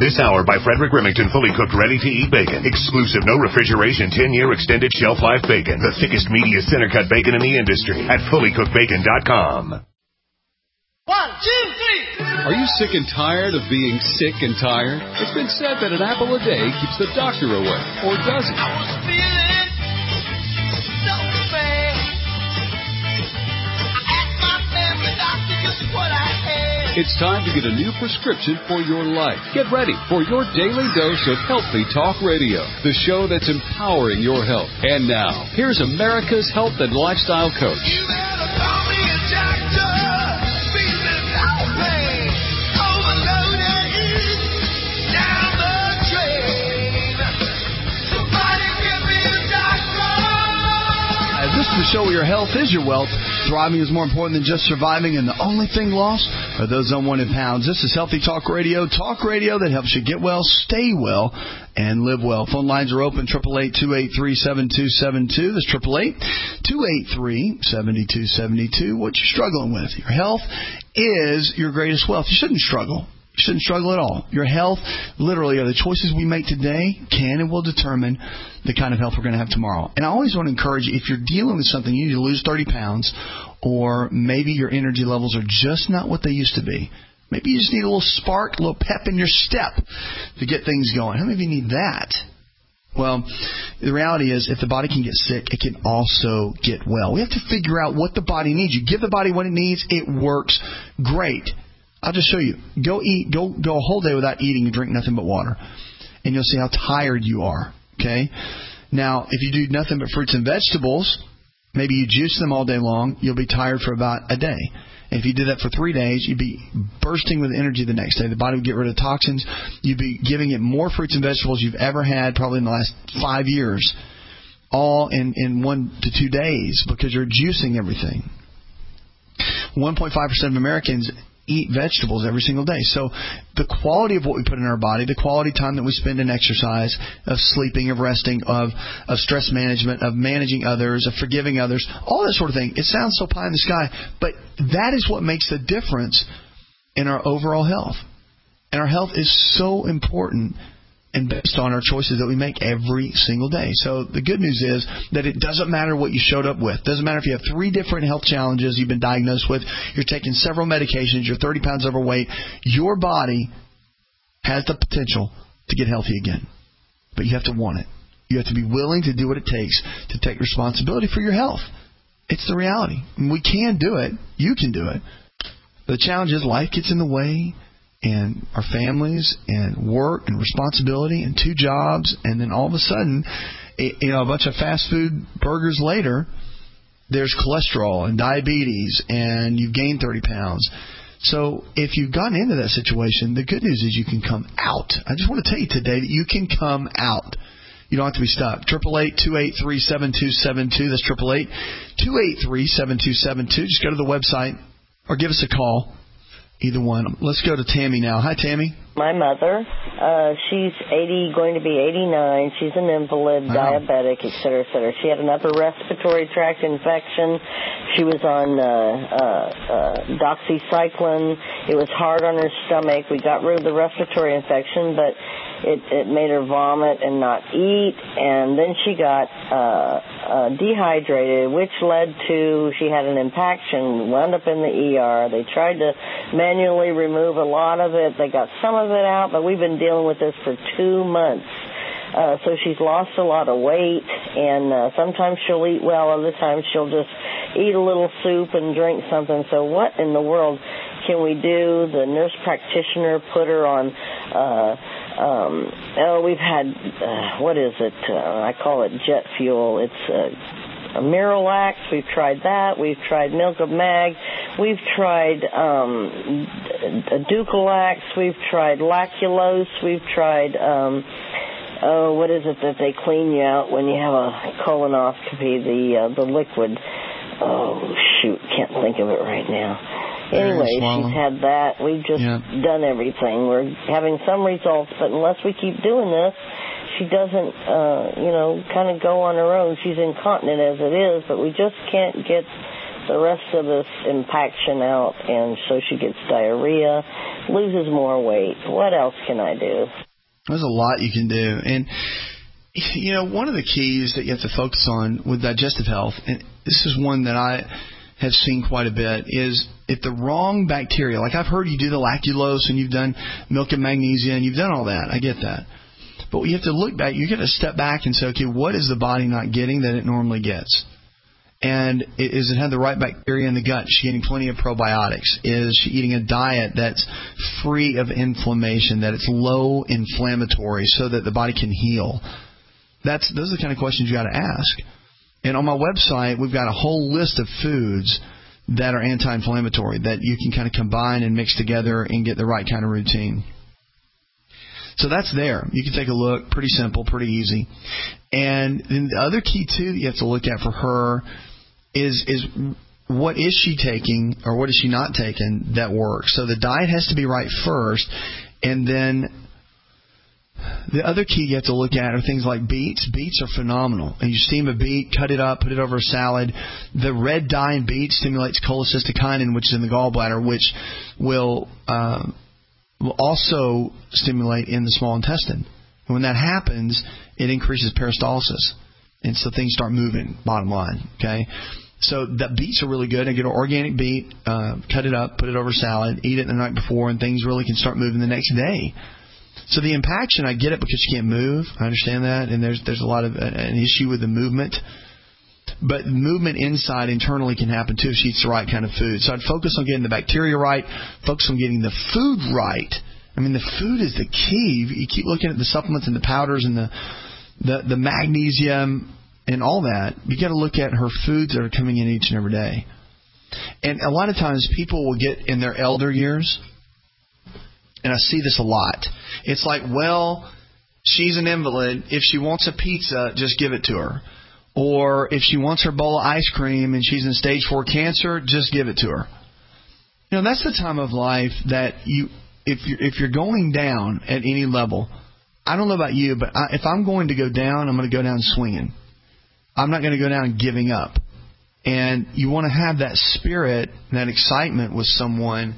This hour by Frederick Remington, fully cooked, ready-to-eat bacon. Exclusive, no refrigeration, 10-year extended shelf life bacon. The thickest, meatiest, center-cut bacon in the industry at fullycookedbacon.com. 1, 2, 3. Are you sick and tired of being sick and tired? It's been said that an apple a day keeps the doctor away, or does it? I was feeling so bad. I asked my family doctor just what I had. It's time to get a new prescription for your life. Get ready for your daily dose of Healthy Talk Radio, the show that's empowering your health. And now, here's America's health and lifestyle coach. You better call me a doctor. This is the show where your health is your wealth. Thriving is more important than just surviving, and the only thing lost are those unwanted pounds. This is Healthy Talk Radio that helps you get well, stay well, and live well. Phone lines are open, 888-283-7272. That's 888-283-7272. What you struggling with? Your health is your greatest wealth. You shouldn't struggle. You shouldn't struggle at all. Your health, literally, are the choices we make today can and will determine the kind of health we're going to have tomorrow. And I always want to encourage you, if you're dealing with something, you need to lose 30 pounds, or maybe your energy levels are just not what they used to be. Maybe you just need a little spark, a little pep in your step to get things going. How many of you need that? Well, the reality is, if the body can get sick, it can also get well. We have to figure out what the body needs. You give the body what it needs, it works great. I'll just show you. Go a whole day without eating and drink nothing but water, and you'll see how tired you are. Okay? Now, if you do nothing but fruits and vegetables, maybe you juice them all day long, you'll be tired for about a day. And if you did that for 3 days, you'd be bursting with energy the next day. The body would get rid of toxins. You'd be giving it more fruits and vegetables you've ever had probably in the last 5 years, all in 1 to 2 days, because you're juicing everything. 1.5% of Americans eat vegetables every single day. So the quality of what we put in our body, the quality time that we spend in exercise, of sleeping, of resting, of stress management, of managing others, of forgiving others, all that sort of thing. It sounds so pie in the sky, but that is what makes the difference in our overall health. And our health is so important and based on our choices that we make every single day. So the good news is that it doesn't matter what you showed up with. It doesn't matter if you have 3 different health challenges you've been diagnosed with, you're taking several medications, you're 30 pounds overweight. Your body has the potential to get healthy again. But you have to want it. You have to be willing to do what it takes to take responsibility for your health. It's the reality. We can do it. You can do it. The challenge is life gets in the way, and our families and work and responsibility and 2 jobs, and then all of a sudden, a bunch of fast food burgers later, there's cholesterol and diabetes, and you've gained 30 pounds. So if you've gotten into that situation, the good news is you can come out. I just want to tell you today that you can come out. You don't have to be stuck. 888-283-7272. That's 888-283-7272. Just go to the website or give us a call. Either one. Let's go to Tammy now. Hi, Tammy. My mother, she's 80, going to be 89. She's an invalid, diabetic, et cetera, et cetera. She had an upper respiratory tract infection. She was on doxycycline. It was hard on her stomach. We got rid of the respiratory infection, but it made her vomit and not eat. And then she got dehydrated, which led to she had an impaction, wound up in the ER. They tried to manually remove a lot of it. They got some of it out, but we've been dealing with this for 2 months. So she's lost a lot of weight, and sometimes she'll eat well, other times she'll just eat a little soup and drink something. So what in the world can we do? The nurse practitioner put her on, we've had, what is it? I call it jet fuel. It's a Miralax. We've tried that. We've tried Milk of Mag. We've tried Ducalax. We've tried Lactulose. We've tried, what is it that they clean you out when you have a colonoscopy, the liquid. Oh, shoot, can't think of it right now. Anyway, she's had that. We've just done everything. We're having some results, but unless we keep doing this, she doesn't, kind of go on her own. She's incontinent as it is, but we just can't get the rest of this impaction out, and so she gets diarrhea, loses more weight. What else can I do? There's a lot you can do. And, you know, one of the keys that you have to focus on with digestive health, and this is one that I have seen quite a bit, is if the wrong bacteria, like I've heard you do the lactulose and you've done milk and magnesia and you've done all that. I get that. But you have to look back. You got to step back and say, okay, what is the body not getting that it normally gets? And is it had the right bacteria in the gut? Is she getting plenty of probiotics? Is she eating a diet that's free of inflammation, that it's low inflammatory so that the body can heal? Those are the kind of questions you got to ask. And on my website, we've got a whole list of foods that are anti-inflammatory that you can kind of combine and mix together and get the right kind of routine. So that's there. You can take a look. Pretty simple, pretty easy. And then the other key, too, that you have to look at for her is what is she taking or what is she not taking that works. So the diet has to be right first. And then the other key you have to look at are things like beets. Beets are phenomenal. And you steam a beet, cut it up, put it over a salad. The red dye in beets stimulates cholecystokinin, which is in the gallbladder, which will also stimulate in the small intestine. And when that happens, it increases peristalsis. And so things start moving, bottom line. Okay? So the beets are really good. I get an organic beet, cut it up, put it over salad, eat it the night before, and things really can start moving the next day. So the impaction, I get it because you can't move. I understand that. And there's a lot of an issue with the movement. But movement inside internally can happen too if she eats the right kind of food. So I'd focus on getting the bacteria right, focus on getting the food right. I mean, the food is the key. You keep looking at the supplements and the powders and the magnesium and all that. You got to look at her foods that are coming in each and every day. And a lot of times people will get in their elder years, and I see this a lot. It's like, well, she's an invalid. If she wants a pizza, just give it to her. Or if she wants her bowl of ice cream and she's in stage 4 cancer, just give it to her. You know, that's the time of life that if you're going down at any level, I don't know about you, but if I'm going to go down, I'm going to go down swinging. I'm not going to go down giving up. And you want to have that spirit, that excitement with someone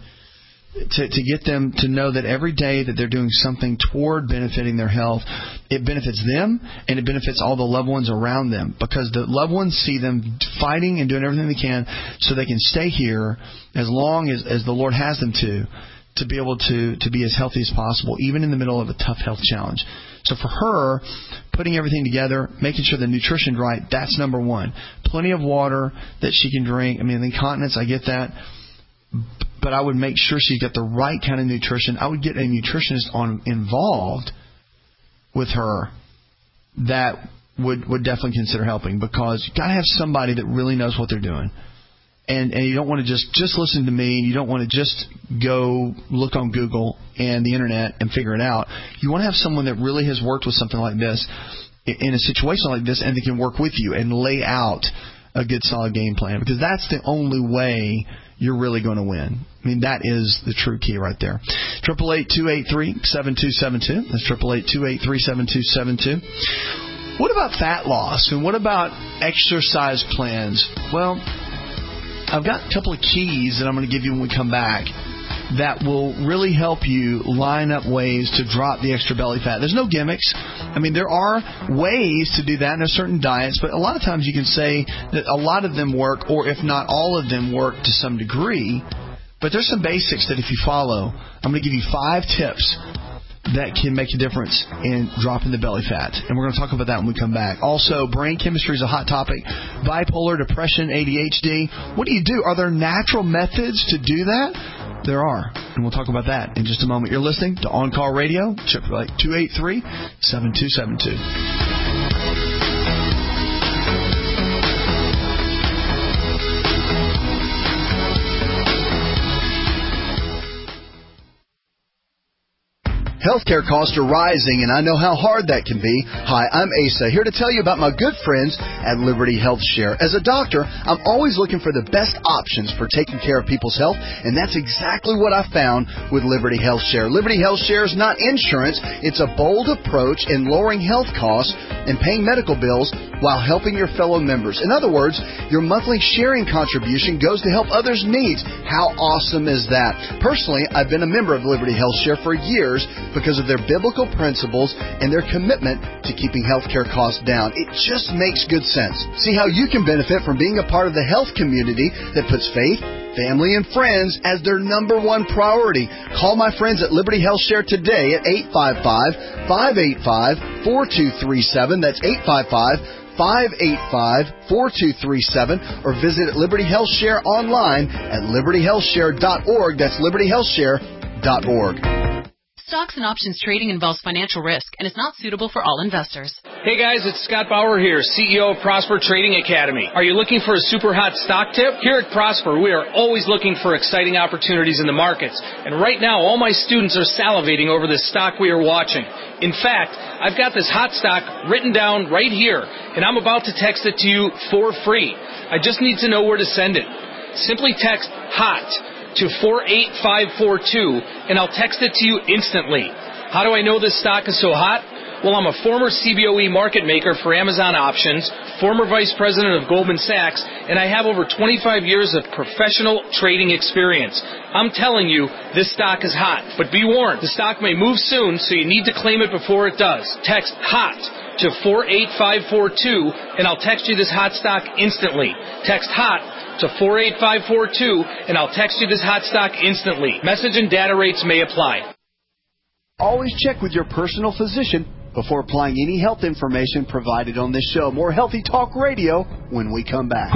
to get them to know that every day that they're doing something toward benefiting their health, it benefits them and it benefits all the loved ones around them, because the loved ones see them fighting and doing everything they can so they can stay here as long as the Lord has them to be able to be as healthy as possible, even in the middle of a tough health challenge. So for her, putting everything together, making sure the nutrition's right, that's number one. Plenty of water that she can drink. I mean, incontinence, I get that. But I would make sure she's got the right kind of nutrition. I would get a nutritionist involved with her that would definitely consider helping, because you got to have somebody that really knows what they're doing. And you don't want to just listen to me, and you don't want to just go look on Google and the Internet and figure it out. You want to have someone that really has worked with something like this in a situation like this, and they can work with you and lay out a good solid game plan, because that's the only way you're really going to win. I mean, that is the true key right there. 888-283-7272. That's 888-283-7272. What about fat loss? And what about exercise plans? Well, I've got a couple of keys that I'm going to give you when we come back that will really help you line up ways to drop the extra belly fat. There's no gimmicks. I mean, there are ways to do that, and there's certain diets, but a lot of times you can say that a lot of them work, or if not all of them work to some degree. But there's some basics that if you follow, I'm going to give you 5 tips that can make a difference in dropping the belly fat. And we're going to talk about that when we come back. Also, brain chemistry is a hot topic. Bipolar, depression, ADHD. What do you do? Are there natural methods to do that? There are. And we'll talk about that in just a moment. You're listening to On Call Radio, 888-283-7272. Healthcare costs are rising, and I know how hard that can be. Hi, I'm Asa, here to tell you about my good friends at Liberty Health Share. As a doctor, I'm always looking for the best options for taking care of people's health, and that's exactly what I found with Liberty Health Share. Liberty Health Share is not insurance. It's a bold approach in lowering health costs and paying medical bills while helping your fellow members. In other words, your monthly sharing contribution goes to help others' needs. How awesome is that? Personally, I've been a member of Liberty Health Share for years because of their biblical principles and their commitment to keeping healthcare costs down. It just makes good sense. See how you can benefit from being a part of the health community that puts faith, family, and friends as their number one priority. Call my friends at Liberty Health Share today at 855-585-4237. That's 855-585-4237, or visit Liberty Health Share online at libertyhealthshare.org. That's libertyhealthshare.org. Stocks and options trading involves financial risk and is not suitable for all investors. Hey guys, it's Scott Bauer here, CEO of Prosper Trading Academy. Are you looking for a super hot stock tip? Here at Prosper, we are always looking for exciting opportunities in the markets. And right now, all my students are salivating over this stock we are watching. In fact, I've got this hot stock written down right here, and I'm about to text it to you for free. I just need to know where to send it. Simply text HOT to 48542, and I'll text it to you instantly. How do I know this stock is so hot? Well, I'm a former CBOE market maker for Amazon Options, former vice president of Goldman Sachs, and I have over 25 years of professional trading experience. I'm telling you, this stock is hot. But be warned, the stock may move soon, so you need to claim it before it does. Text HOT to 48542, and I'll text you this hot stock instantly. Text HOT to 48542, and I'll text you this hot stock instantly. Message and data rates may apply. Always check with your personal physician before applying any health information provided on this show. More Healthy Talk Radio when we come back.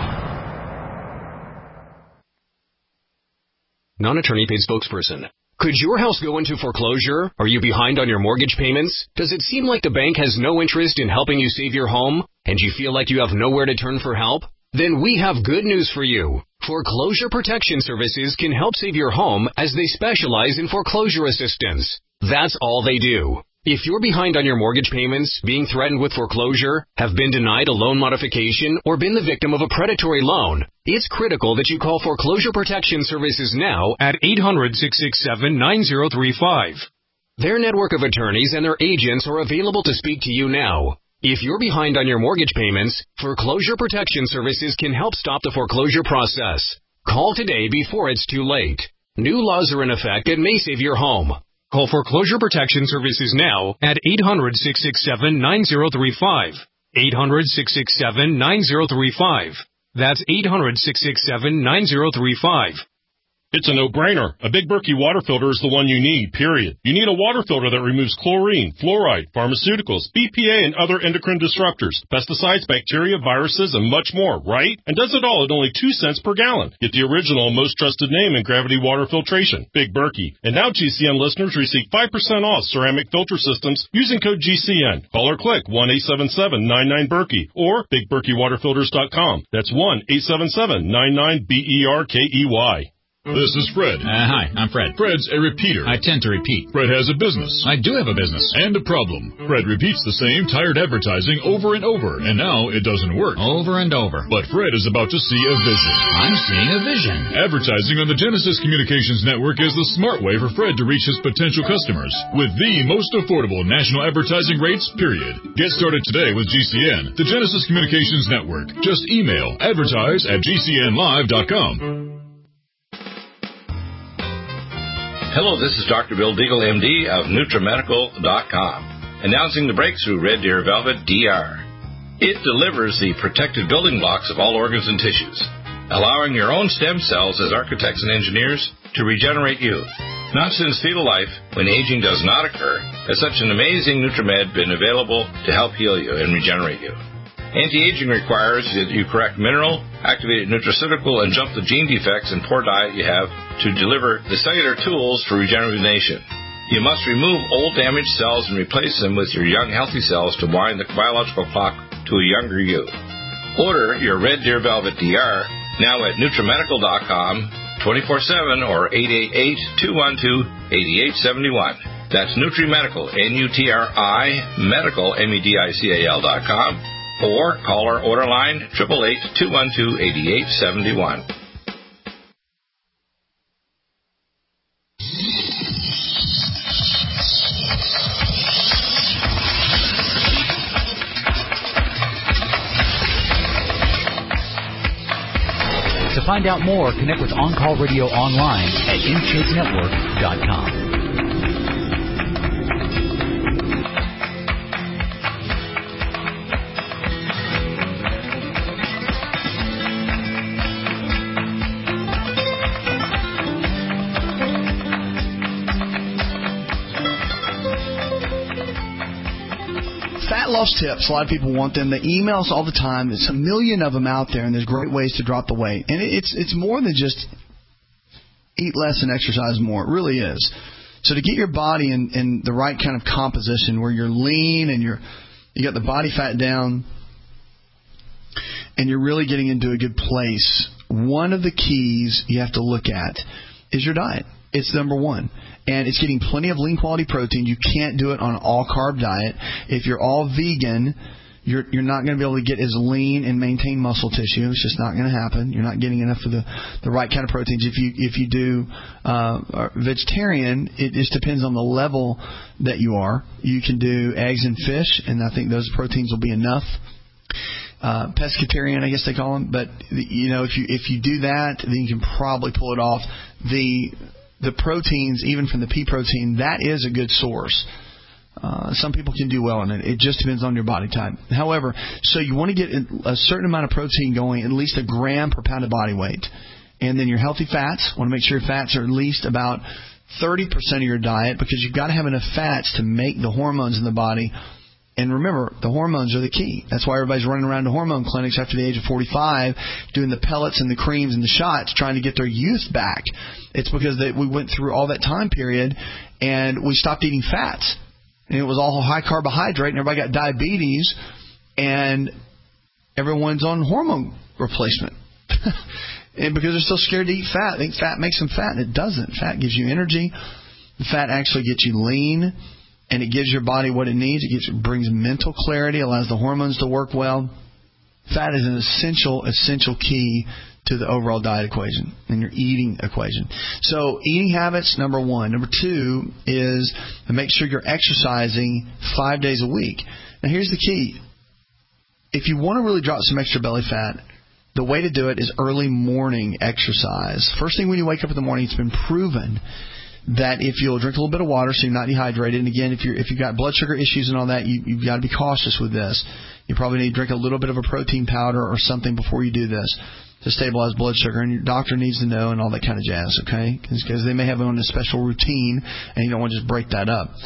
Non-attorney paid spokesperson. Could your house go into foreclosure? Are you behind on your mortgage payments? Does it seem like the bank has no interest in helping you save your home? And you feel like you have nowhere to turn for help? Then we have good news for you. Foreclosure Protection Services can help save your home as they specialize in foreclosure assistance. That's all they do. If you're behind on your mortgage payments, being threatened with foreclosure, have been denied a loan modification, or been the victim of a predatory loan, it's critical that you call Foreclosure Protection Services now at 800-667-9035. Their network of attorneys and their agents are available to speak to you now. If you're behind on your mortgage payments, Foreclosure Protection Services can help stop the foreclosure process. Call today before it's too late. New laws are in effect that may save your home. Call Foreclosure Protection Services now at 800-667-9035. 800-667-9035. That's 800-667-9035. It's a no-brainer. A Big Berkey water filter is the one you need, period. You need a water filter that removes chlorine, fluoride, pharmaceuticals, BPA, and other endocrine disruptors, pesticides, bacteria, viruses, and much more, right? And does it all at only 2 cents per gallon. Get the original and most trusted name in gravity water filtration, Big Berkey. And now GCN listeners receive 5% off ceramic filter systems using code GCN. Call or click 1-877-99-BERKEY or BigBerkeyWaterFilters.com. That's 1-877-99-BERKEY. This is Fred. Hi, I'm Fred. Fred's a repeater. I tend to repeat. Fred has a business. I do have a business. And a problem. Fred repeats the same tired advertising over and over, and now it doesn't work. Over and over. But Fred is about to see a vision. I'm seeing a vision. Advertising on the Genesis Communications Network is the smart way for Fred to reach his potential customers with the most affordable national advertising rates, period. Get started today with GCN, the Genesis Communications Network. Just email advertise@gcnlive.com. Hello, this is Dr. Bill Deagle, MD of NutriMedical.com, announcing the breakthrough Red Deer Velvet DR. It delivers the protected building blocks of all organs and tissues, allowing your own stem cells as architects and engineers to regenerate youth. Not since fetal life, when aging does not occur, has such an amazing NutriMed been available to help heal you and regenerate you. Anti-aging requires that you correct mineral, activated nutraceutical, and jump the gene defects and poor diet you have to deliver the cellular tools for regeneration. You must remove old damaged cells and replace them with your young healthy cells to wind the biological clock to a younger you. Order your Red Deer Velvet DR now at NutriMedical.com 24/7 or 888-212-8871. That's NutriMedical, N-U-T-R-I, medical, MEDICAL.com, or call our order line, 888-212-8871. To find out more, connect with On Call Radio online at InShapeNetwork.com. Fat loss tips. A lot of people want them. They email us all the time. There's a million of them out there, and there's great ways to drop the weight. And it's more than just eat less and exercise more. It really is. So to get your body in the right kind of composition where you're lean and you got the body fat down and you're really getting into a good place, one of the keys you have to look at is your diet. It's number one. And it's getting plenty of lean quality protein. You can't do it on an all-carb diet. If you're all vegan, you're not going to be able to get as lean and maintain muscle tissue. It's just not going to happen. You're not getting enough of the right kind of proteins. If you do vegetarian, it just depends on the level that you are. You can do eggs and fish, and I think those proteins will be enough. Pescatarian, I guess they call them. But if you do that, then you can probably pull it off. The proteins, even from the pea protein, that is a good source. Some people can do well in it. It just depends on your body type. However, so you want to get a certain amount of protein going, at least a gram per pound of body weight. And then your healthy fats, want to make sure your fats are at least about 30% of your diet, because you've got to have enough fats to make the hormones in the body. And remember, the hormones are the key. That's why everybody's running around to hormone clinics after the age of 45 doing the pellets and the creams and the shots trying to get their youth back. It's because we went through all that time period and we stopped eating fats. And it was all high carbohydrate and everybody got diabetes and everyone's on hormone replacement. And because they're still scared to eat fat, they think fat makes them fat, and it doesn't. Fat gives you energy. The fat actually gets you lean. And it gives your body what it needs. It brings mental clarity, allows the hormones to work well. Fat is an essential key to the overall diet equation and your eating equation. So eating habits, number one. Number two is to make sure you're exercising 5 days a week. Now here's the key. If you want to really drop some extra belly fat, the way to do it is early morning exercise. First thing when you wake up in the morning, it's been proven that if you'll drink a little bit of water so you're not dehydrated, and again, if you've got blood sugar issues and all that, you've got to be cautious with this. You probably need to drink a little bit of a protein powder or something before you do this to stabilize blood sugar, and your doctor needs to know and all that kind of jazz, okay? Because they may have it on a special routine, and you don't want to just break that up.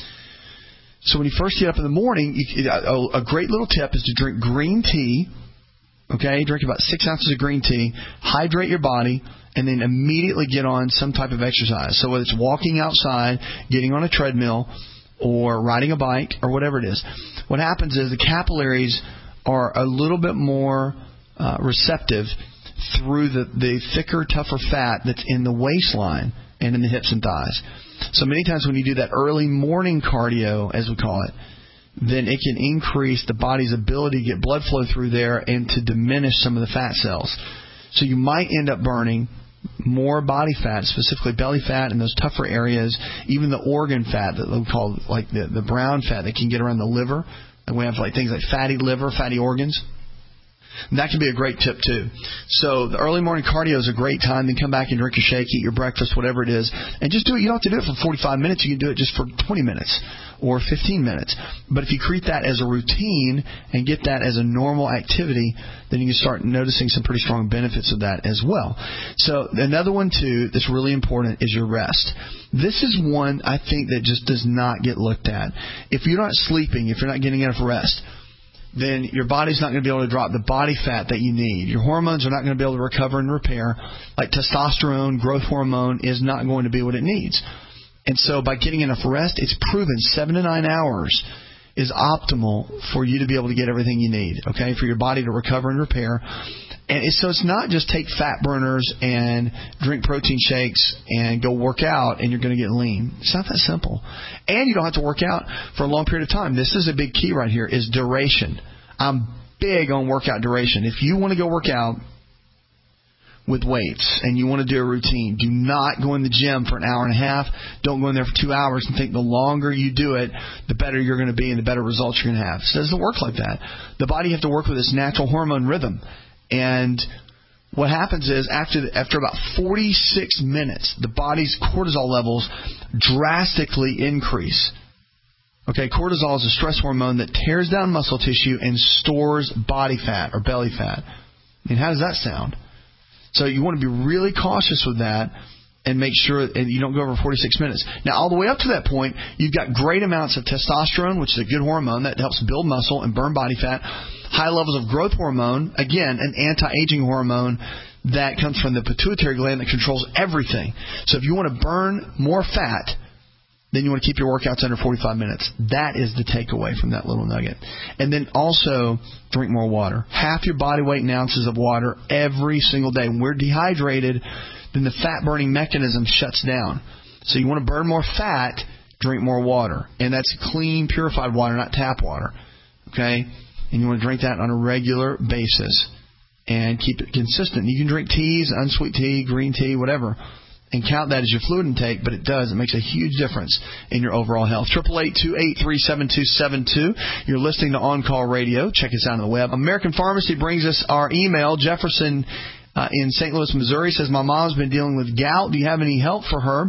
So when you first get up in the morning, a great little tip is to drink green tea, okay? Drink about 6 ounces of green tea, hydrate your body, and then immediately get on some type of exercise. So whether it's walking outside, getting on a treadmill, or riding a bike, or whatever it is, what happens is the capillaries are a little bit more receptive through the thicker, tougher fat that's in the waistline and in the hips and thighs. So many times when you do that early morning cardio, as we call it, then it can increase the body's ability to get blood flow through there and to diminish some of the fat cells. So you might end up burning more body fat, specifically belly fat in those tougher areas, even the organ fat that we call like the brown fat that can get around the liver. And we have like things like fatty liver, fatty organs. And that can be a great tip too. So the early morning cardio is a great time. Then come back and drink your shake, eat your breakfast, whatever it is, and just do it. You don't have to do it for 45 minutes. You can do it just for 20 minutes or 15 minutes. But if you treat that as a routine and get that as a normal activity, then you can start noticing some pretty strong benefits of that as well. So another one too that's really important is your rest. This is one I think that just does not get looked at. If you're not sleeping, if you're not getting enough rest, then your body's not going to be able to drop the body fat that you need. Your hormones are not going to be able to recover and repair. Like testosterone, growth hormone, is not going to be what it needs. And so by getting enough rest, it's proven 7 to 9 hours is optimal for you to be able to get everything you need, okay, for your body to recover and repair. And so it's not just take fat burners and drink protein shakes and go work out and you're going to get lean. It's not that simple. And you don't have to work out for a long period of time. This is a big key right here is duration. I'm big on workout duration. If you want to go work out with weights and you want to do a routine, do not go in the gym for an hour and a half. Don't go in there for 2 hours and think the longer you do it, the better you're going to be and the better results you're going to have. It doesn't work like that. The body has to work with its natural hormone rhythm. And what happens is after about 46 minutes, the body's cortisol levels drastically increase. Okay, cortisol is a stress hormone that tears down muscle tissue and stores body fat or belly fat. I mean, how does that sound? So you want to be really cautious with that and make sure and you don't go over 46 minutes. Now, all the way up to that point, you've got great amounts of testosterone, which is a good hormone that helps build muscle and burn body fat. High levels of growth hormone, again, an anti-aging hormone that comes from the pituitary gland that controls everything. So if you want to burn more fat, then you want to keep your workouts under 45 minutes. That is the takeaway from that little nugget. And then also drink more water. Half your body weight in ounces of water every single day. When we're dehydrated, then the fat-burning mechanism shuts down. So you want to burn more fat, drink more water. And that's clean, purified water, not tap water. Okay? And you want to drink that on a regular basis and keep it consistent. You can drink teas, unsweet tea, green tea, whatever, and count that as your fluid intake, but it does. It makes a huge difference in your overall health. 888-283-7272. You're listening to On Call Radio. Check us out on the web. American Pharmacy brings us our email. Jefferson in St. Louis, Missouri says, my mom's been dealing with gout. Do you have any help for her?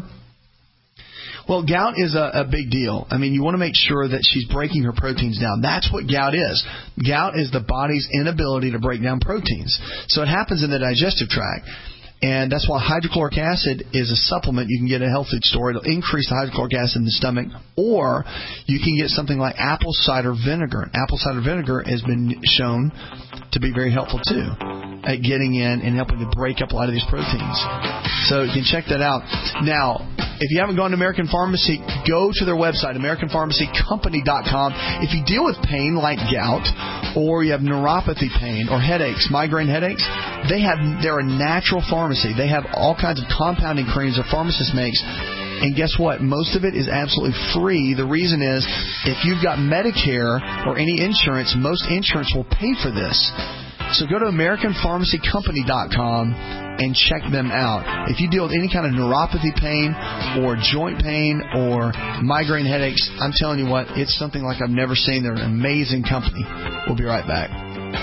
Well, gout is a big deal. I mean, you want to make sure that she's breaking her proteins down. That's what gout is. Gout is the body's inability to break down proteins. So it happens in the digestive tract. And that's why hydrochloric acid is a supplement you can get at a health food store. It'll increase the hydrochloric acid in the stomach. Or you can get something like apple cider vinegar. Apple cider vinegar has been shown to be very helpful, too, at getting in and helping to break up a lot of these proteins. So you can check that out. Now, if you haven't gone to American Pharmacy, go to their website, AmericanPharmacyCompany.com. If you deal with pain like gout, or you have neuropathy pain, or headaches, migraine headaches, they're a natural pharmacy. They have all kinds of compounding creams a pharmacist makes. And guess what? Most of it is absolutely free. The reason is if you've got Medicare or any insurance, most insurance will pay for this. So go to AmericanPharmacyCompany.com and check them out. If you deal with any kind of neuropathy pain or joint pain or migraine headaches, I'm telling you what, it's something like I've never seen. They're an amazing company. We'll be right back.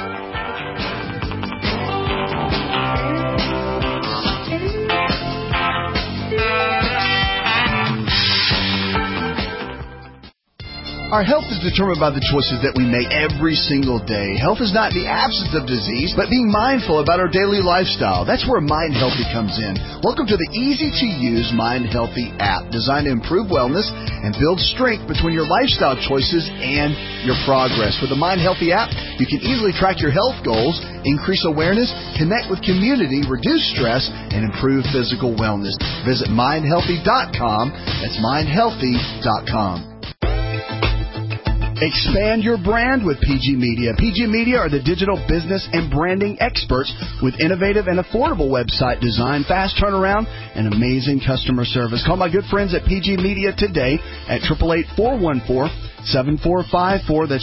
Our health is determined by the choices that we make every single day. Health is not the absence of disease, but being mindful about our daily lifestyle. That's where Mind Healthy comes in. Welcome to the easy-to-use Mind Healthy app designed to improve wellness and build strength between your lifestyle choices and your progress. With the Mind Healthy app, you can easily track your health goals, increase awareness, connect with community, reduce stress, and improve physical wellness. Visit MindHealthy.com. That's MindHealthy.com. Expand your brand with PG Media. PG Media are the digital business and branding experts with innovative and affordable website design, fast turnaround, and amazing customer service. Call my good friends at PG Media today at 888-414-7454. That's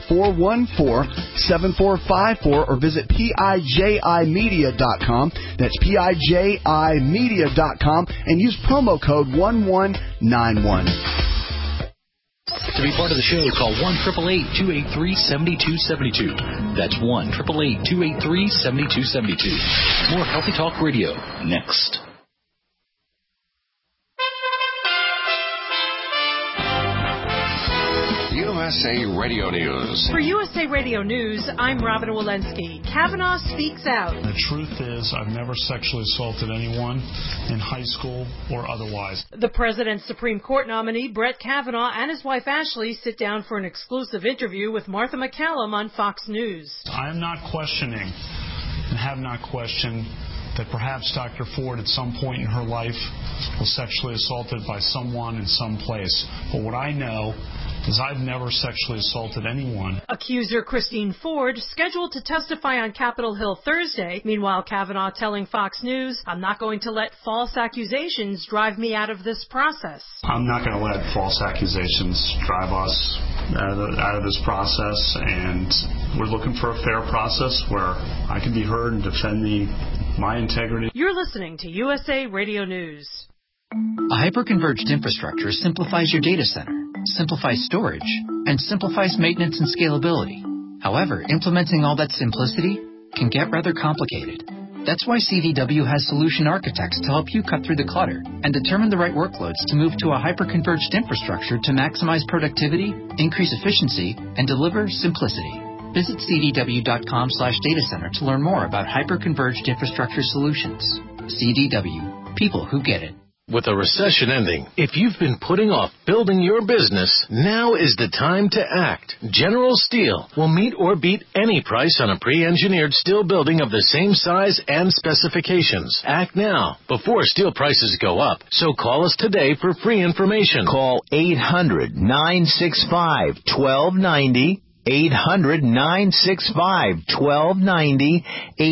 888-414-7454, or visit PIJImedia.com. That's PIJImedia.com and use promo code 1191. To be part of the show, call 1-888-283-7272. That's 1-888-283-7272. More Healthy Talk Radio next. USA Radio News. For USA Radio News, I'm Robin Walensky. Kavanaugh speaks out. The truth is, I've never sexually assaulted anyone in high school or otherwise. The president's Supreme Court nominee, Brett Kavanaugh, and his wife Ashley sit down for an exclusive interview with Martha McCallum on Fox News. I am not questioning and have not questioned that perhaps Dr. Ford at some point in her life was sexually assaulted by someone in some place. But what I know is I've never sexually assaulted anyone. Accuser Christine Ford scheduled to testify on Capitol Hill Thursday. Meanwhile, Kavanaugh telling Fox News, "I'm not going to let false accusations drive me out of this process." I'm not going to let false accusations drive us out of this process, and we're looking for a fair process where I can be heard and defend my integrity. You're listening to USA Radio News. A hyperconverged infrastructure simplifies your data center, simplifies storage, and simplifies maintenance and scalability. However, implementing all that simplicity can get rather complicated. That's why CDW has solution architects to help you cut through the clutter and determine the right workloads to move to a hyperconverged infrastructure to maximize productivity, increase efficiency, and deliver simplicity. Visit cdw.com/datacenter to learn more about hyperconverged infrastructure solutions. CDW, people who get it. With a recession ending, if you've been putting off building your business, now is the time to act. General Steel will meet or beat any price on a pre-engineered steel building of the same size and specifications. Act now, before steel prices go up. So call us today for free information. Call 800-965-1290. 800-965-1290.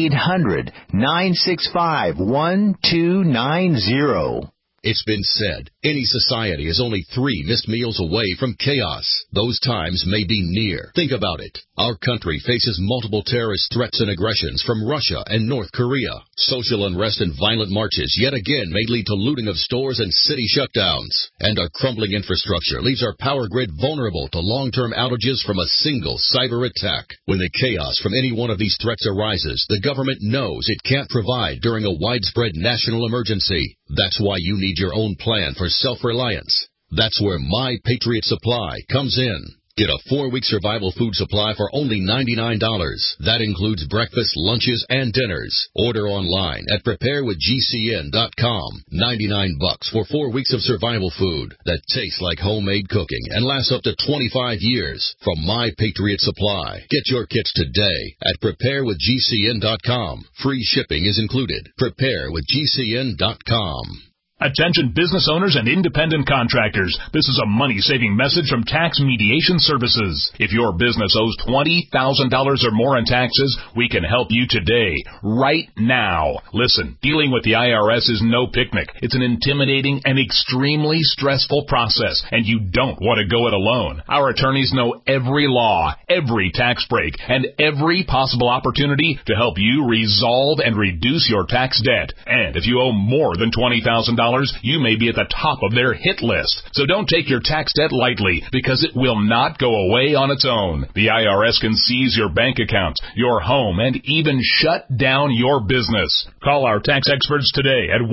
800-965-1290. It's been said, any society is only 3 missed meals away from chaos. Those times may be near. Think about it. Our country faces multiple terrorist threats and aggressions from Russia and North Korea. Social unrest and violent marches yet again may lead to looting of stores and city shutdowns. And our crumbling infrastructure leaves our power grid vulnerable to long-term outages from a single cyber attack. When the chaos from any one of these threats arises, the government knows it can't provide during a widespread national emergency. That's why you need your own plan for self-reliance. That's where My Patriot Supply comes in. Get a 4-week survival food supply for only $99. That includes breakfast, lunches, and dinners. Order online at preparewithgcn.com. $99 for 4 weeks of survival food that tastes like homemade cooking and lasts up to 25 years. From My Patriot Supply. Get your kits today at preparewithgcn.com. Free shipping is included. Preparewithgcn.com. Attention business owners and independent contractors. This is a money-saving message from Tax Mediation Services. If your business owes $20,000 or more in taxes, we can help you today, right now. Listen, dealing with the IRS is no picnic. It's an intimidating and extremely stressful process, and you don't want to go it alone. Our attorneys know every law, every tax break, and every possible opportunity to help you resolve and reduce your tax debt. And if you owe more than $20,000, you may be at the top of their hit list. So don't take your tax debt lightly, because it will not go away on its own. The IRS can seize your bank accounts, your home, and even shut down your business. Call our tax experts today at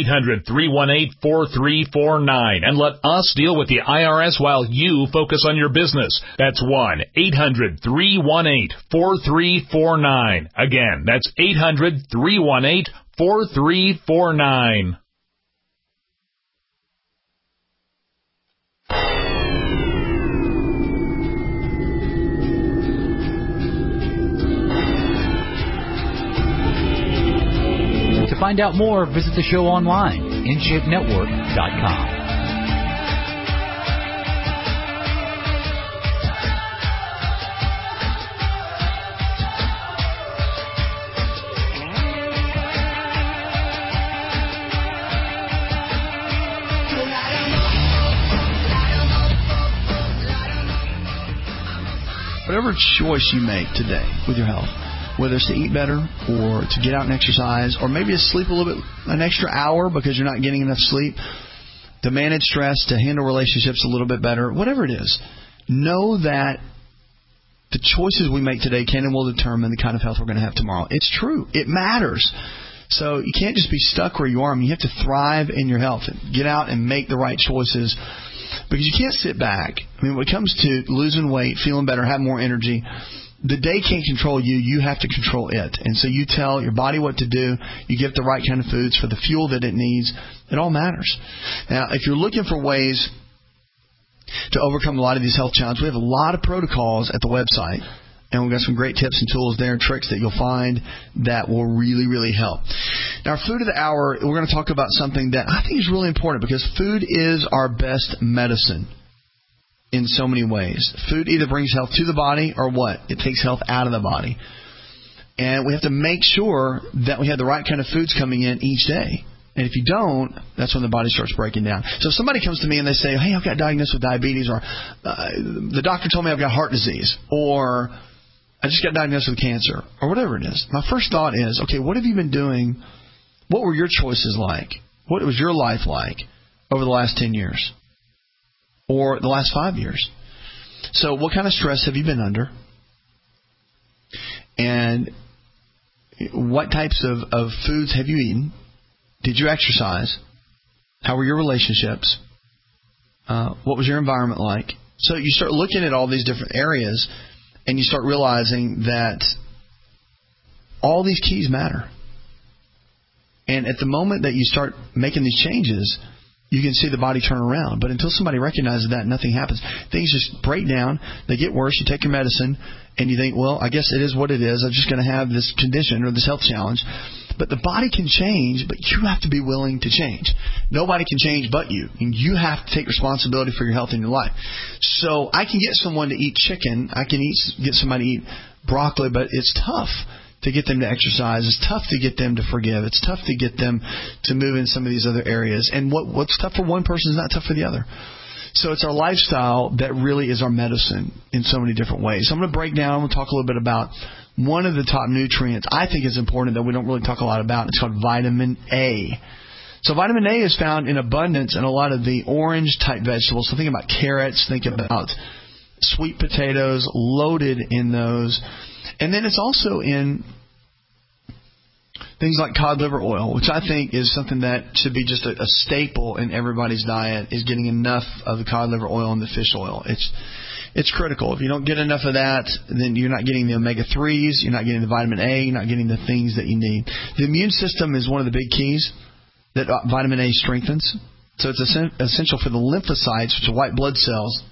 1-800-318-4349 and let us deal with the IRS while you focus on your business. That's 1-800-318-4349. Again, that's 800-318-4349. To find out more, visit the show online, InShapeNetwork.com. Whatever choice you make today with your health, whether it's to eat better or to get out and exercise, or maybe to sleep a little bit, an extra hour because you're not getting enough sleep, to manage stress, to handle relationships a little bit better, whatever it is, know that the choices we make today can and will determine the kind of health we're going to have tomorrow. It's true. It matters. So you can't just be stuck where you are. I mean, you have to thrive in your health. Get out and make the right choices, because you can't sit back. I mean, when it comes to losing weight, feeling better, having more energy, the day can't control you. You have to control it. And so you tell your body what to do. You give it the right kind of foods for the fuel that it needs. It all matters. Now, if you're looking for ways to overcome a lot of these health challenges, we have a lot of protocols at the website And we've got some great tips and tools there and tricks that you'll find that will really, really help. Now, our food of the hour, we're going to talk about something that I think is really important because food is our best medicine in so many ways. Food either brings health to the body or what? It takes health out of the body. And we have to make sure that we have the right kind of foods coming in each day. And if you don't, that's when the body starts breaking down. So if somebody comes to me and they say, hey, I've got diagnosed with diabetes, or the doctor told me I've got heart disease, or I just got diagnosed with cancer, or whatever it is, my first thought is, okay, what have you been doing? What were your choices like? What was your life like over the last 10 years or the last 5 years? So what kind of stress have you been under? And what types of foods have you eaten? Did you exercise? How were your relationships? What was your environment like? So you start looking at all these different areas, and you start realizing that all these keys matter. And at the moment that you start making these changes, you can see the body turn around. But until somebody recognizes that, nothing happens. Things just break down. They get worse. You take your medicine, and you think, well, I guess it is what it is. I'm just going to have this condition or this health challenge. But the body can change, but you have to be willing to change. Nobody can change but you. And you have to take responsibility for your health in your life. So I can get someone to eat chicken. I can get somebody to eat broccoli, but it's tough to get them to exercise. It's tough to get them to forgive. It's tough to get them to move in some of these other areas. And what's tough for one person is not tough for the other. So it's our lifestyle that really is our medicine in so many different ways. So I'm going to break down. I'm going to talk a little bit about one of the top nutrients I think is important that we don't really talk a lot about. It's called vitamin A. So vitamin A is found in abundance in a lot of the orange-type vegetables. So think about carrots. Think about sweet potatoes, loaded in those. And then it's also in things like cod liver oil, which I think is something that should be just a staple in everybody's diet, is getting enough of the cod liver oil and the fish oil. It's critical. If you don't get enough of that, then you're not getting the omega-3s, you're not getting the vitamin A, you're not getting the things that you need. The immune system is one of the big keys that vitamin A strengthens. So it's essential for the lymphocytes, which are white blood cells.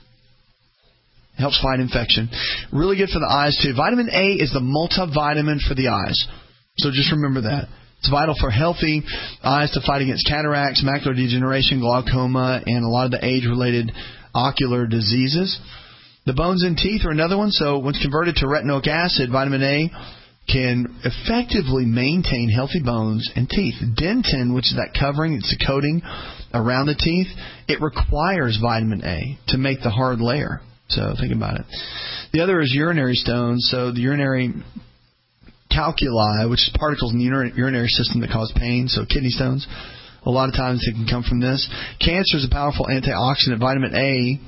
It helps fight infection. Really good for the eyes, too. Vitamin A is the multivitamin for the eyes. So just remember that. It's vital for healthy eyes to fight against cataracts, macular degeneration, glaucoma, and a lot of the age-related ocular diseases. The bones and teeth are another one. So when converted to retinoic acid, vitamin A can effectively maintain healthy bones and teeth. Dentin, which is that covering, it's the coating around the teeth, it requires vitamin A to make the hard layer. So think about it. The other is urinary stones. So the urinary calculi, which is particles in the urinary system that cause pain, so kidney stones, a lot of times they can come from this. Cancer is a powerful antioxidant. Vitamin A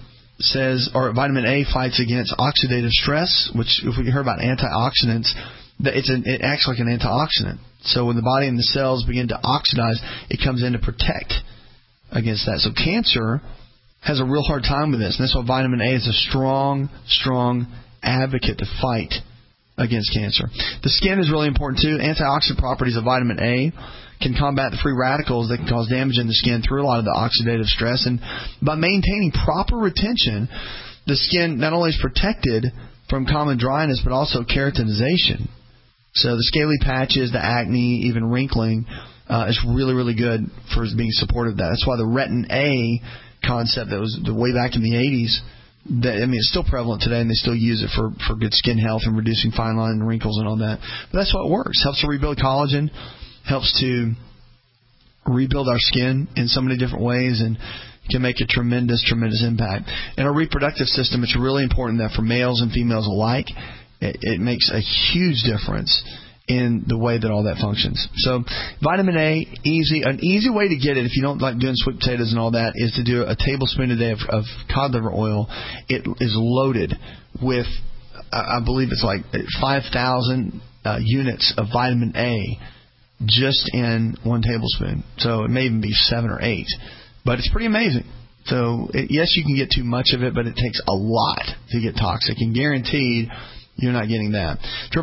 fights against oxidative stress, which if we heard about antioxidants, it acts like an antioxidant. So when the body and the cells begin to oxidize, it comes in to protect against that. So cancer has a real hard time with this, and that's why vitamin A is a strong, strong advocate to fight against cancer. The skin is really important too. Antioxidant properties of vitamin A can combat the free radicals that can cause damage in the skin through a lot of the oxidative stress. And by maintaining proper retention, the skin not only is protected from common dryness, but also keratinization. So the scaly patches, the acne, even wrinkling is really, really good for being supportive of that. That's why the retin A concept that was way back in the 80s, it's still prevalent today, and they still use it for good skin health and reducing fine line and wrinkles and all that. But that's what works. Helps to rebuild collagen, helps to rebuild our skin in so many different ways, and can make a tremendous, tremendous impact. In our reproductive system, it's really important that for males and females alike, it makes a huge difference in the way that all that functions. So vitamin A, an easy way to get it if you don't like doing sweet potatoes and all that is to do a tablespoon a day of cod liver oil. It is loaded with, I believe it's like 5,000 units of vitamin A just in one tablespoon. So it may even be 7 or 8. But it's pretty amazing. So yes, you can get too much of it, but it takes a lot to get toxic. And guaranteed, You're not getting that.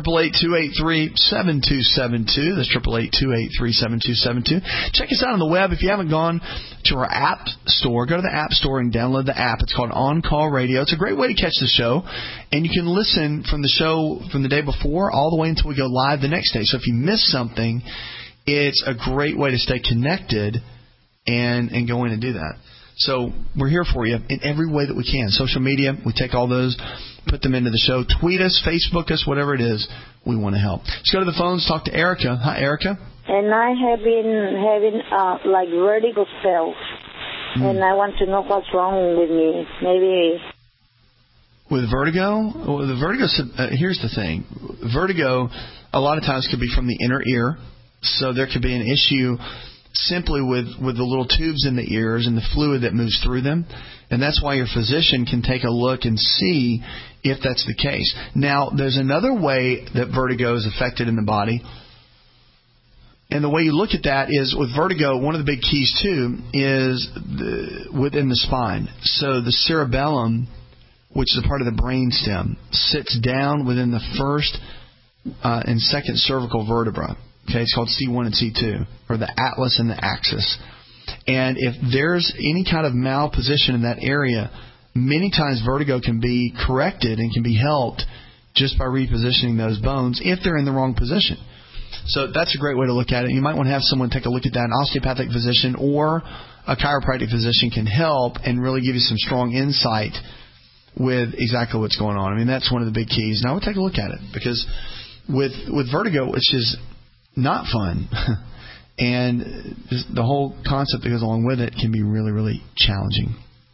888-283-7272. That's 888-283-7272. Check us out on the web. If you haven't gone to our app store, go to the app store and download the app. It's called On Call Radio. It's a great way to catch the show, and you can listen from the show from the day before all the way until we go live the next day. So if you miss something, it's a great way to stay connected and go in and do that. So we're here for you in every way that we can. Social media, we take all those, put them into the show. Tweet us, Facebook us, whatever it is, we want to help. Let's go to the phones, talk to Erica. Hi, Erica. And I have been having like vertigo spells, and I want to know what's wrong with me. Maybe with vertigo? Well, the vertigo. Here's the thing: vertigo, a lot of times could be from the inner ear, so there could be an issue simply with the little tubes in the ears and the fluid that moves through them. And that's why your physician can take a look and see if that's the case. Now, there's another way that vertigo is affected in the body. And the way you look at that is with vertigo, one of the big keys, too, is within the spine. So the cerebellum, which is a part of the brainstem, sits down within the first and second cervical vertebra. Okay, it's called C1 and C2, or the atlas and the axis. And if there's any kind of malposition in that area, many times vertigo can be corrected and can be helped just by repositioning those bones if they're in the wrong position. So that's a great way to look at it. You might want to have someone take a look at that. An osteopathic physician or a chiropractic physician can help and really give you some strong insight with exactly what's going on. I mean, that's one of the big keys. Now, I would take a look at it because with vertigo, it's just not fun. And the whole concept that goes along with it can be really, really challenging.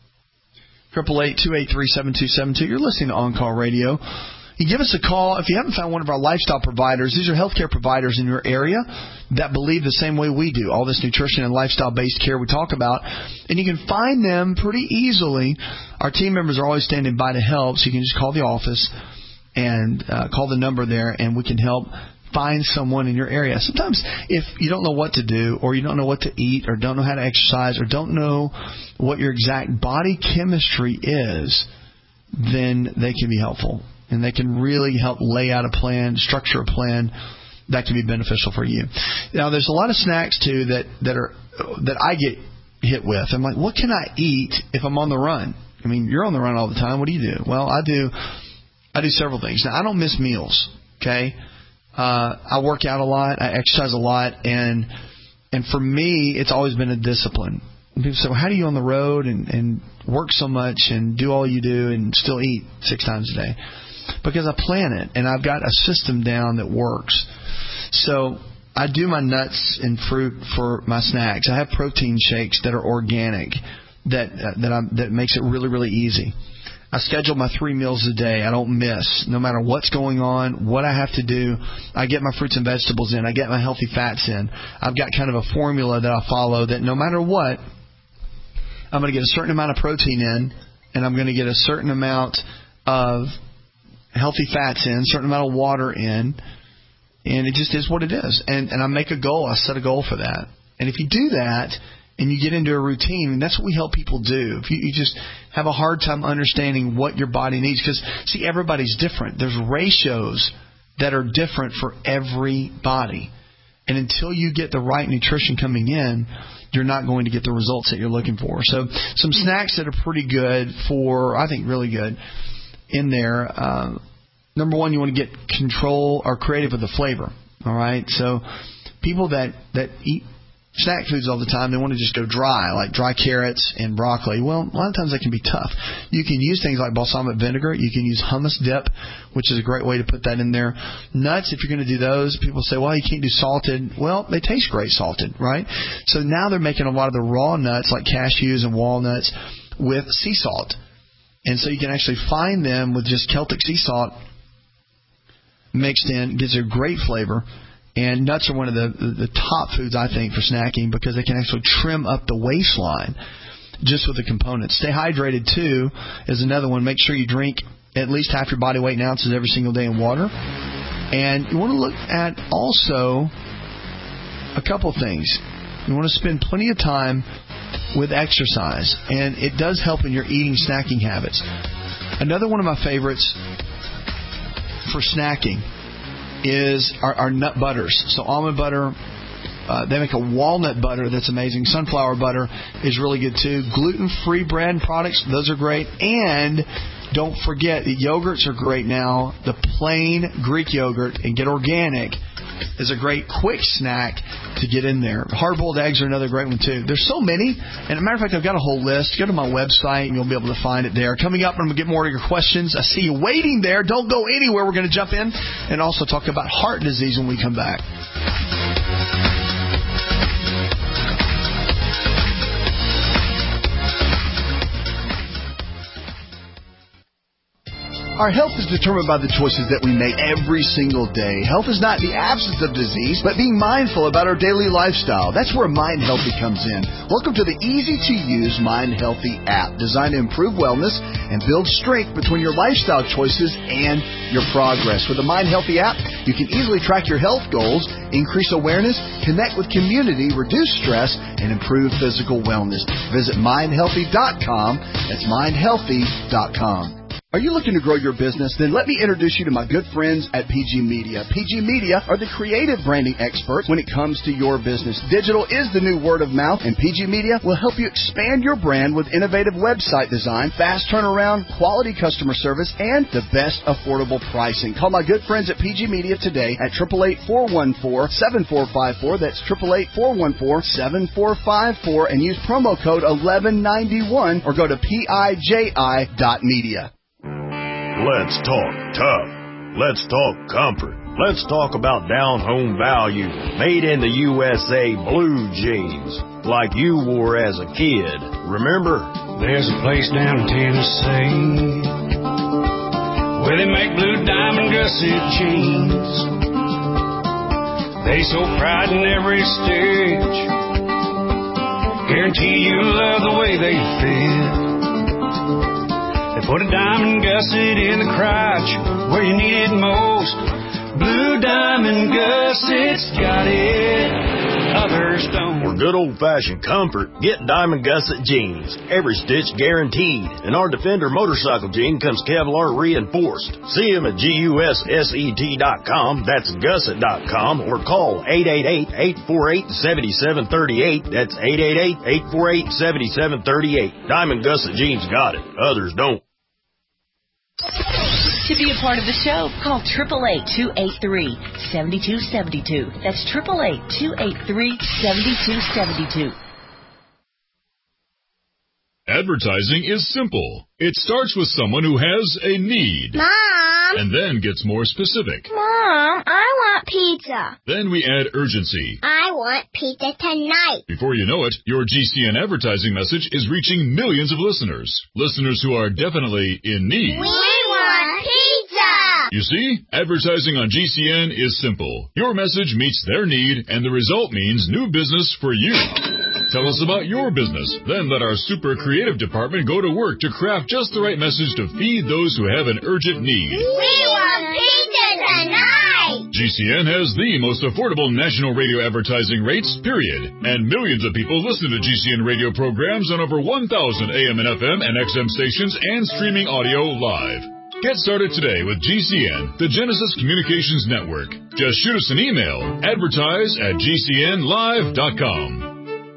888-283-7272. You're listening to On Call Radio. You give us a call. If you haven't found one of our lifestyle providers, these are healthcare providers in your area that believe the same way we do, all this nutrition and lifestyle-based care we talk about. And you can find them pretty easily. Our team members are always standing by to help, so you can just call the office and call the number there, and we can help find someone in your area. Sometimes if you don't know what to do, or you don't know what to eat, or don't know how to exercise, or don't know what your exact body chemistry is, then they can be helpful. And they can really help lay out a plan, structure a plan that can be beneficial for you. Now, there's a lot of snacks, too, that I get hit with. I'm like, what can I eat if I'm on the run? I mean, you're on the run all the time. What do you do? Well, I do several things. Now, I don't miss meals, okay? I work out a lot. I exercise a lot. And for me, it's always been a discipline. And people say, well, how do you on the road and work so much and do all you do and still eat 6 times a day? Because I plan it, and I've got a system down that works. So I do my nuts and fruit for my snacks. I have protein shakes that are organic that makes it really, really easy. I schedule my 3 meals a day. I don't miss. No matter what's going on, what I have to do, I get my fruits and vegetables in. I get my healthy fats in. I've got kind of a formula that I follow that no matter what, I'm going to get a certain amount of protein in, and I'm going to get a certain amount of healthy fats in, a certain amount of water in, and it just is what it is. And I make a goal. I set a goal for that. And if you do that and you get into a routine, and that's what we help people do. If you just have a hard time understanding what your body needs, because, see, everybody's different. There's ratios that are different for every body. And until you get the right nutrition coming in, you're not going to get the results that you're looking for. So some snacks that are pretty good for, I think, really good in there. Number one, you want to get control or creative with the flavor. All right. So people that eat snack foods all the time, they want to just go dry, like dry carrots and broccoli. Well, a lot of times that can be tough. You can use things like balsamic vinegar. You can use hummus dip, which is a great way to put that in there. Nuts, if you're going to do those, people say, well, you can't do salted. Well, they taste great salted, right? So now they're making a lot of the raw nuts like cashews and walnuts with sea salt. And so you can actually find them with just Celtic sea salt mixed in. It gives a great flavor. And nuts are one of the top foods, I think, for snacking because they can actually trim up the waistline just with the components. Stay hydrated, too, is another one. Make sure you drink at least half your body weight in ounces every single day in water. And you want to look at also a couple things. You want to spend plenty of time with exercise, and it does help in your eating snacking habits. Another one of my favorites for snacking is our nut butters. So almond butter, they make a walnut butter that's amazing. Sunflower butter is really good too. Gluten-free bread products, those are great. And don't forget, the yogurts are great now. The plain Greek yogurt, and get organic, is a great quick snack to get in there. Hard-boiled eggs are another great one too. There's so many. And as a matter of fact, I've got a whole list. Go to my website and you'll be able to find it there. Coming up, I'm going to get more of your questions. I see you waiting there. Don't go anywhere. We're going to jump in and also talk about heart disease when we come back. Our health is determined by the choices that we make every single day. Health is not the absence of disease, but being mindful about our daily lifestyle. That's where Mind Healthy comes in. Welcome to the easy-to-use Mind Healthy app, designed to improve wellness and build strength between your lifestyle choices and your progress. With the Mind Healthy app, you can easily track your health goals, increase awareness, connect with community, reduce stress, and improve physical wellness. Visit mindhealthy.com. That's mindhealthy.com. Are you looking to grow your business? Then let me introduce you to my good friends at PG Media. PG Media are the creative branding experts when it comes to your business. Digital is the new word of mouth, and PG Media will help you expand your brand with innovative website design, fast turnaround, quality customer service, and the best affordable pricing. Call my good friends at PG Media today at 888-414-7454. That's 888-414-7454, and use promo code 1191 or go to PIJI.media. Let's talk tough. Let's talk comfort. Let's talk about down-home value. Made in the USA blue jeans, like you wore as a kid. Remember? There's a place down in Tennessee where they make blue diamond gusset jeans. They so pride in every stitch. Guarantee you love the way they fit. They put a diamond gusset in the crotch where you need it most. Blue Diamond Gussets got it, others don't. For good old-fashioned comfort, get Diamond Gusset jeans. Every stitch guaranteed. And our Defender motorcycle jean comes Kevlar reinforced. See them at GUSSET.com, that's gusset.com, or call 888-848-7738. That's 888-848-7738. Diamond Gusset jeans got it, others don't. To be a part of the show, call 888-283-7272. That's 888-283-7272. Advertising is simple. It starts with someone who has a need. Mom! And then gets more specific. Mom, I want pizza. Then we add urgency. I want pizza tonight. Before you know it, your GCN advertising message is reaching millions of listeners. Listeners who are definitely in need. We want pizza! You see, advertising on GCN is simple. Your message meets their need, and the result means new business for you. Tell us about your business. Then let our super creative department go to work to craft just the right message to feed those who have an urgent need. We want pizza tonight! GCN has the most affordable national radio advertising rates, period. And millions of people listen to GCN radio programs on over 1,000 AM and FM and XM stations and streaming audio live. Get started today with GCN, the Genesis Communications Network. Just shoot us an email, advertise@gcnlive.com.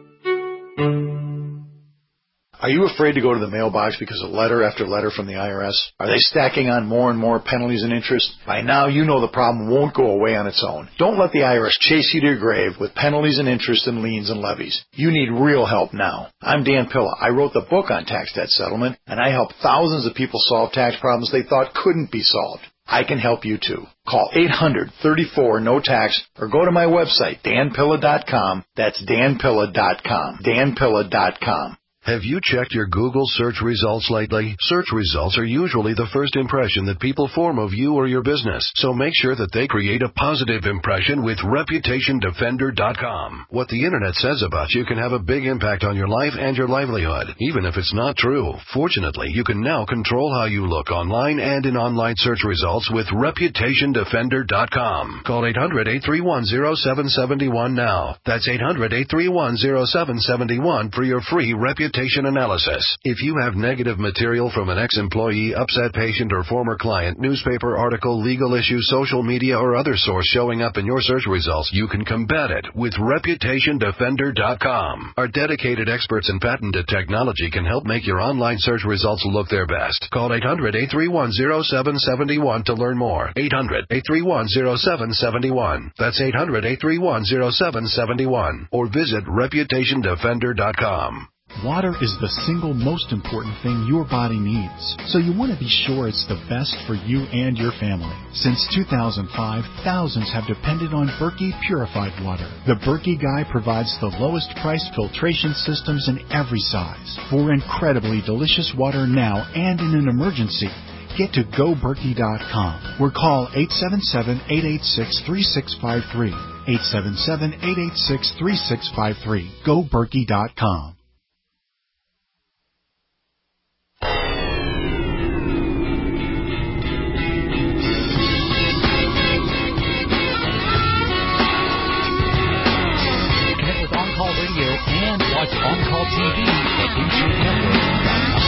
Are you afraid to go to the mailbox because of letter after letter from the IRS? Are they stacking on more and more penalties and interest? By now, you know the problem won't go away on its own. Don't let the IRS chase you to your grave with penalties and interest and liens and levies. You need real help now. I'm Dan Pilla. I wrote the book on tax debt settlement, and I help thousands of people solve tax problems they thought couldn't be solved. I can help you too. Call 800-34-NO-TAX or go to my website, danpilla.com. That's danpilla.com. danpilla.com. Have you checked your Google search results lately? Search results are usually the first impression that people form of you or your business, so make sure that they create a positive impression with ReputationDefender.com. What the Internet says about you can have a big impact on your life and your livelihood, even if it's not true. Fortunately, you can now control how you look online and in online search results with ReputationDefender.com. Call 800-831-0771 now. That's 800-831-0771 for your free Reputation reputation analysis. If you have negative material from an ex-employee, upset patient, or former client, newspaper article, legal issue, social media, or other source showing up in your search results, you can combat it with ReputationDefender.com. Our dedicated experts in patented technology can help make your online search results look their best. Call 800-831-0771 to learn more. 800-831-0771. That's 800-831-0771. Or visit ReputationDefender.com. Water is the single most important thing your body needs, so you want to be sure it's the best for you and your family. Since 2005, thousands have depended on Berkey purified water. The Berkey Guy provides the lowest priced filtration systems in every size for incredibly delicious water now and in an emergency. Get to GoBerkey.com or call 877-886-3653. 877-886-3653. GoBerkey.com. And watch On Call TV at BlueCheckNetwork.com.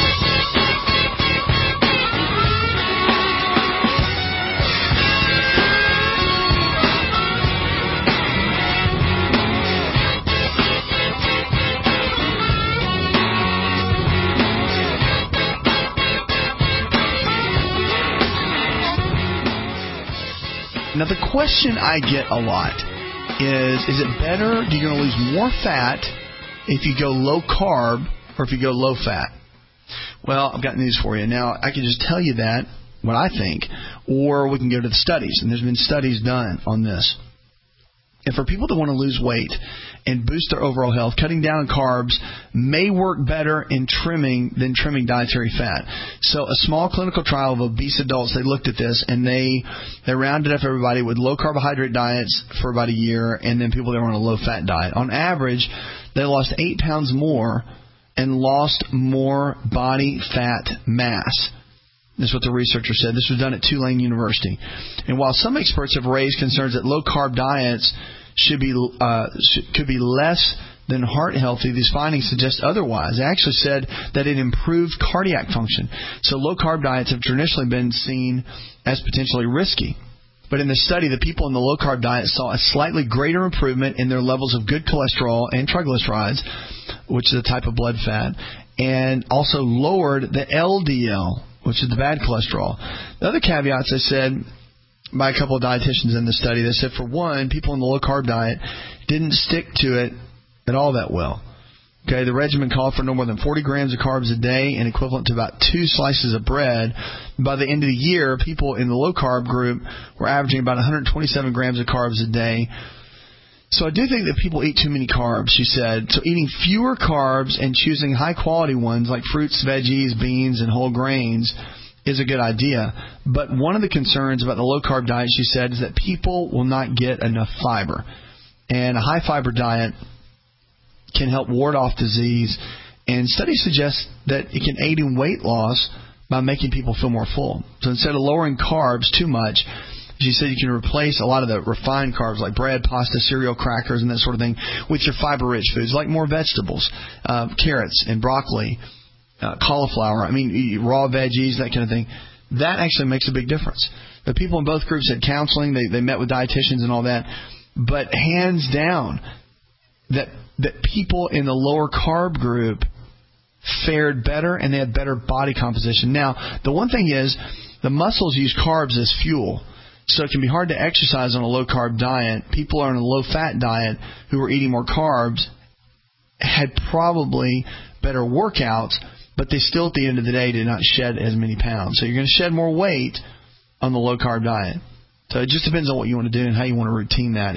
Now, the question I get a lot is it better, you're going to lose more fat if you go low carb or if you go low fat? Well, I've got news for you. Now, I can just tell you that, what I think, or we can go to the studies, and there's been studies done on this. And for people that want to lose weight and boost their overall health, cutting down on carbs may work better in trimming than trimming dietary fat. So a small clinical trial of obese adults, they looked at this, and they rounded up everybody with low carbohydrate diets for about a year, and then people that were on a low fat diet. On average, they lost 8 pounds more and lost more body fat mass. That's what the researcher said. This was done at Tulane University. And while some experts have raised concerns that low-carb diets could be less than heart healthy, these findings suggest otherwise. They actually said that it improved cardiac function. So low-carb diets have traditionally been seen as potentially risky. But in the study, the people in the low-carb diet saw a slightly greater improvement in their levels of good cholesterol and triglycerides, which is a type of blood fat, and also lowered the LDL, which is the bad cholesterol. The other caveats, they said, by a couple of dietitians in the study, they said, for one, people in the low-carb diet didn't stick to it at all that well. Okay, the regimen called for no more than 40 grams of carbs a day and equivalent to about 2 slices of bread. By the end of the year, people in the low-carb group were averaging about 127 grams of carbs a day. So I do think that people eat too many carbs, she said. So eating fewer carbs and choosing high-quality ones like fruits, veggies, beans, and whole grains is a good idea. But one of the concerns about the low-carb diet, she said, is that people will not get enough fiber. And a high-fiber diet can help ward off disease. And studies suggest that it can aid in weight loss by making people feel more full. So instead of lowering carbs too much, she said you can replace a lot of the refined carbs like bread, pasta, cereal, crackers, and that sort of thing with your fiber-rich foods like more vegetables, carrots and broccoli, cauliflower, raw veggies, that kind of thing. That actually makes a big difference. The people in both groups had counseling. They met with dietitians and all that. But hands down, that people in the lower carb group fared better and they had better body composition. Now, the one thing is the muscles use carbs as fuel. So it can be hard to exercise on a low-carb diet. People on a low-fat diet who are eating more carbs had probably better workouts, but they still, at the end of the day, did not shed as many pounds. So you're going to shed more weight on the low-carb diet. So it just depends on what you want to do and how you want to routine that.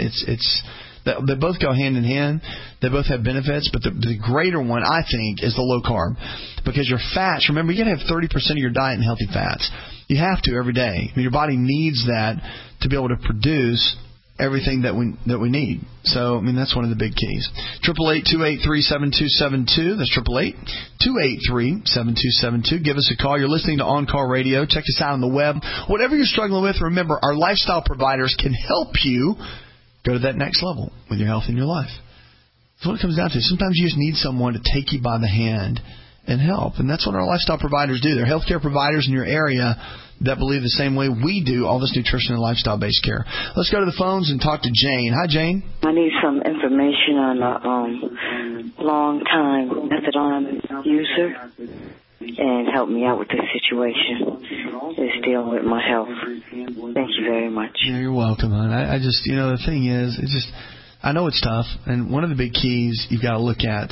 They both go hand in hand. They both have benefits, but the greater one, I think, is the low-carb. Because your fats, remember, you got to have 30% of your diet in healthy fats. You have to every day. Your body needs that to be able to produce everything that we need. So, that's one of the big keys. 888-283-7272. That's 888-283-7272. Give us a call. You're listening to On Call Radio. Check us out on the web. Whatever you're struggling with, remember, our lifestyle providers can help you go to that next level with your health and your life. That's what it comes down to. Sometimes you just need someone to take you by the hand and help. And that's what our lifestyle providers do. They're healthcare providers in your area that believe the same way we do, all this nutrition and lifestyle-based care. Let's go to the phones and talk to Jane. Hi, Jane. I need some information on a long-time methadone user and help me out with this situation. It's dealing with my health. Thank you very much. Yeah, you're welcome, hon. I just, the thing is, I know it's tough, and one of the big keys you've got to look at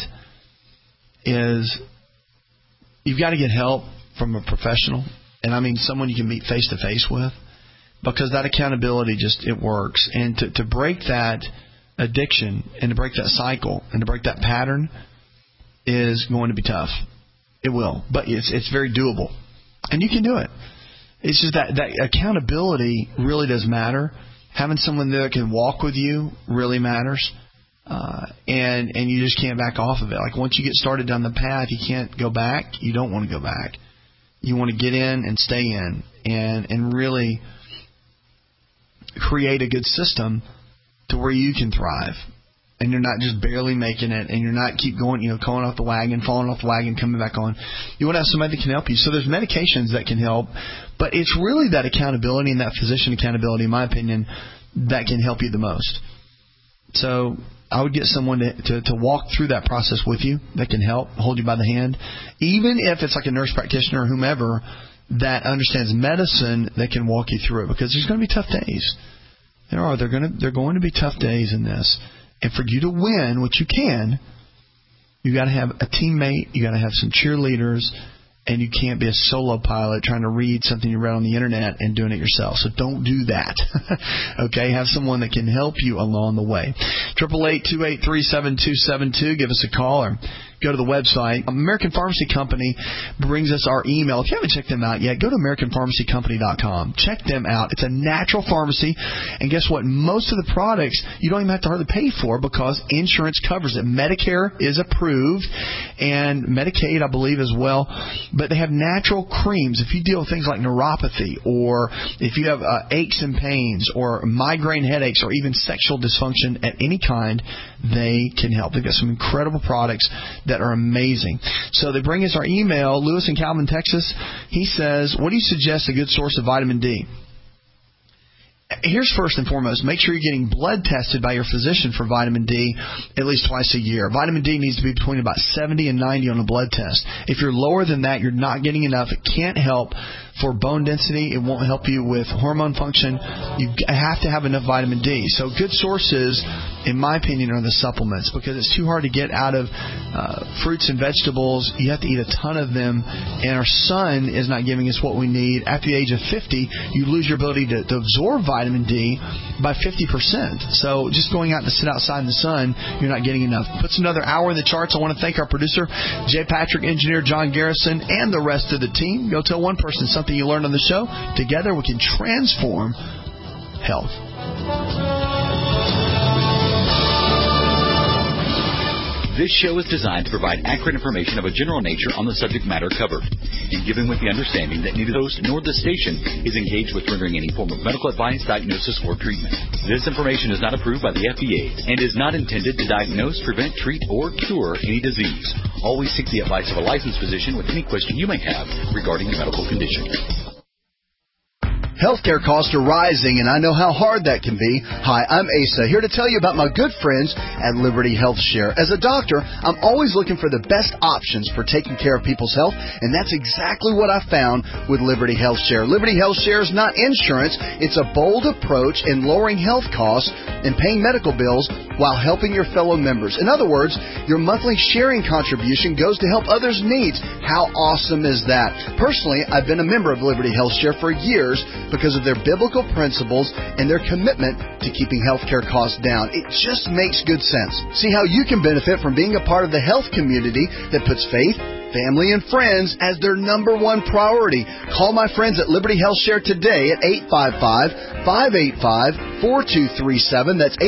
is you've got to get help from a professional, and I mean someone you can meet face-to-face with, because that accountability it works. And to break that addiction and to break that cycle and to break that pattern is going to be tough. It will, but it's very doable, and you can do it. It's just that accountability really does matter. Having someone there that can walk with you really matters, and you just can't back off of it. Like once you get started down the path, you can't go back. You don't want to go back. You want to get in and stay in, and really create a good system to where you can thrive. And you're not just barely making it, and you're not keep going, going off the wagon, falling off the wagon, coming back on. You want to have somebody that can help you. So there's medications that can help, but it's really that accountability and that physician accountability, in my opinion, that can help you the most. So I would get someone to walk through that process with you that can help, hold you by the hand, even if it's like a nurse practitioner or whomever that understands medicine that can walk you through it, because there's going to be tough days. They're going to be tough days in this. And for you to win, which you can, you got to have a teammate, you got to have some cheerleaders, and you can't be a solo pilot trying to read something you read on the internet and doing it yourself. So don't do that. Okay? Have someone that can help you along the way. 888-283-7272. Give us a call or go to the website. American Pharmacy Company brings us our email. If you haven't checked them out yet, go to AmericanPharmacyCompany.com. Check them out. It's a natural pharmacy. And guess what? Most of the products you don't even have to hardly pay for because insurance covers it. Medicare is approved and Medicaid, I believe, as well. But they have natural creams. If you deal with things like neuropathy or if you have aches and pains or migraine headaches or even sexual dysfunction at any kind, they can help. They've got some incredible products that are amazing. So they bring us our email. Lewis in Calvin, Texas, he says, what do you suggest a good source of vitamin D? Here's first and foremost, make sure you're getting blood tested by your physician for vitamin D at least twice a year. Vitamin D needs to be between about 70 and 90 on a blood test. If you're lower than that, you're not getting enough. It can't help for bone density. It won't help you with hormone function. You have to have enough vitamin D. So good sources, in my opinion, are the supplements because it's too hard to get out of fruits and vegetables. You have to eat a ton of them, and our sun is not giving us what we need. After the age of 50, you lose your ability to absorb vitamin D by 50%. So just going out to sit outside in the sun, you're not getting enough. Puts another hour in the charts. I want to thank our producer, Jay Patrick, engineer John Garrison, and the rest of the team. Go tell one person something you learned on the show. Together we can transform health. This show is designed to provide accurate information of a general nature on the subject matter covered, and given with the understanding that neither the host nor the station is engaged with rendering any form of medical advice, diagnosis, or treatment. This information is not approved by the FDA and is not intended to diagnose, prevent, treat, or cure any disease. Always seek the advice of a licensed physician with any question you may have regarding a medical condition. Healthcare costs are rising, and I know how hard that can be. Hi, I'm Asa, here to tell you about my good friends at Liberty Health Share. As a doctor, I'm always looking for the best options for taking care of people's health, and that's exactly what I found with Liberty Health Share. Liberty Health Share is not insurance. It's a bold approach in lowering health costs and paying medical bills while helping your fellow members. In other words, your monthly sharing contribution goes to help others' needs. How awesome is that? Personally, I've been a member of Liberty Health Share for years because of their biblical principles and their commitment to keeping healthcare costs down. It just makes good sense. See how you can benefit from being a part of the health community that puts faith, family, and friends as their number one priority. Call my friends at Liberty Health Share today at 855-585-4237. That's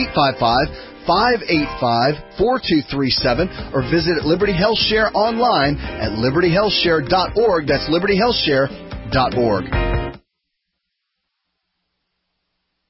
855-585-4237, or visit Liberty Health Share online at libertyhealthshare.org. That's libertyhealthshare.org.